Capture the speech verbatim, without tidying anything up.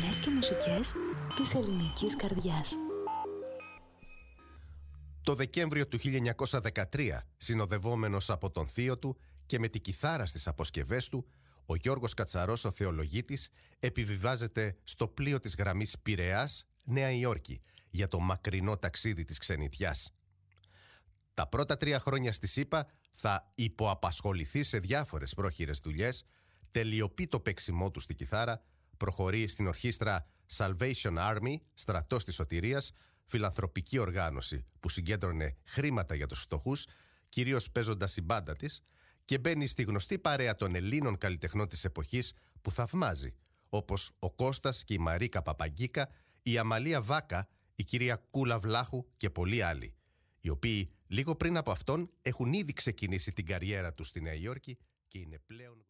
σκηνές και μουσικές της ελληνικής καρδιάς. Το Δεκέμβριο του χίλια εννιακόσια δεκατρία, συνοδευόμενος από τον θείο του και με τη κιθάρα στις αποσκευές του, ο Γιώργος Κατσαρός, ο θεολογίτης, επιβιβάζεται στο πλοίο της γραμμής Πειραιάς, Νέα Υόρκη, για το μακρινό ταξίδι της ξενιτιάς. Τα πρώτα τρία χρόνια στη ΣΥΠΑ θα υποαπασχοληθεί σε διάφορες πρόχειρες δουλειές, τελειοποιεί το παίξιμό του στη κιθάρα, προχωρεί στην ορχήστρα Salvation Army, στρατός της σωτηρίας, φιλανθρωπική οργάνωση που συγκέντρωνε χρήματα για τους φτωχούς, κυρίως παίζοντας η μπάντα της, και μπαίνει στη γνωστή παρέα των Ελλήνων καλλιτεχνών της εποχής που θαυμάζει, όπως ο Κώστας και η Μαρίκα Παπαγκίκα, η Αμαλία Βάκα, η κυρία Κούλα Βλάχου και πολλοί άλλοι, οι οποίοι λίγο πριν από αυτόν έχουν ήδη ξεκινήσει την καριέρα τους στη Νέα Υόρκη και είναι πλέον...